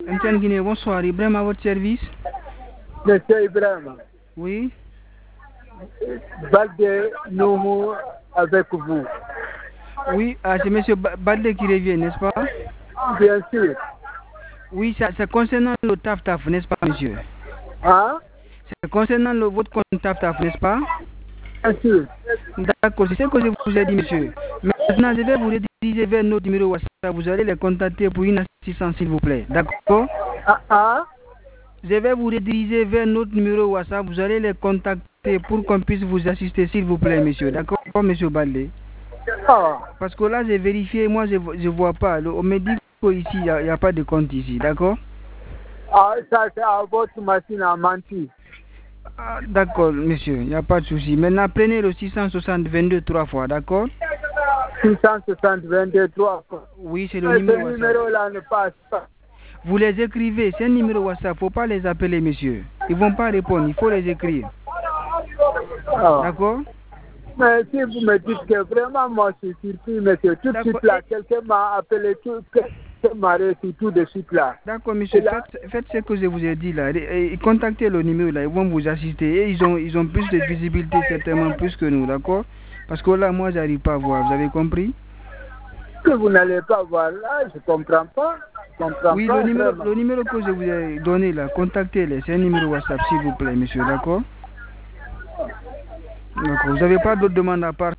MTN Guinée, bonsoir. Ibrahim à votre service. Monsieur Ibrahim. Oui. Balde Noumou avec vous. Oui, c'est monsieur Balde qui revient, n'est-ce pas? Bien sûr. Oui, c'est concernant le TAF-TAF, n'est-ce pas, monsieur? Hein? C'est concernant votre compte TAF-TAF, n'est-ce pas? Bien sûr. D'accord, c'est ce que je vous ai dit, monsieur. Maintenant, je vais vous rediriger vers notre numéro WhatsApp. Vous allez les contacter pour une assistance, s'il vous plaît. D'accord? Je vais vous rediriger vers notre numéro WhatsApp. Vous allez les contacter pour qu'on puisse vous assister, s'il vous plaît, monsieur. D'accord, monsieur Balde? Parce que là, j'ai vérifié, moi, je ne vois pas. On me dit qu'ici, il n'y a pas de compte ici. D'accord? Ça, c'est à votre machine à mentir. D'accord, monsieur, il n'y a pas de souci. Maintenant, prenez le 660 22 3 fois, d'accord? 660 22 3 fois. Oui, c'est le numéro WhatsApp. Ce numéro-là ne passe pas. Vous les écrivez, c'est un numéro WhatsApp, il ne faut pas les appeler, monsieur. Ils ne vont pas répondre, il faut les écrire. D'accord? Mais si vous me dites que vraiment, moi, je suis surpris, monsieur, tout de suite là, quelqu'un m'a appelé, m'a reçu tout de suite là. D'accord, monsieur, faites ce que je vous ai dit là. Et contactez le numéro là, ils vont vous assister. Et ils ont plus de visibilité, certainement plus que nous, d'accord? Parce que là, moi, j'arrive pas à voir, vous avez compris? Que vous n'allez pas voir là, je comprends pas. Oui, le numéro que je vous ai donné là, contactez-les. C'est un numéro WhatsApp, s'il vous plaît, monsieur, d'accord? D'accord. Vous n'avez pas d'autres demandes à part